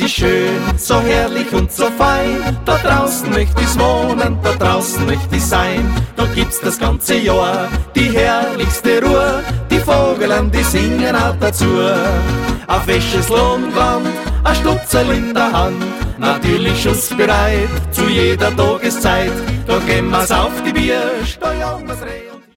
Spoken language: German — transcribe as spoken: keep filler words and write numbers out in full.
ist schön, so herrlich und so fein. Da draußen möchte ich's wohnen, da draußen möchte ich sein. Da gibt's das ganze Jahr die herrlichste Ruhe. Die Vogeln, die singen auch dazu. Auf welches Lohnland, ein Stutzel in der Hand. Natürlich schussbereit, zu jeder Tageszeit. Da gehen wir's auf die Bier, steuern wir's Reh.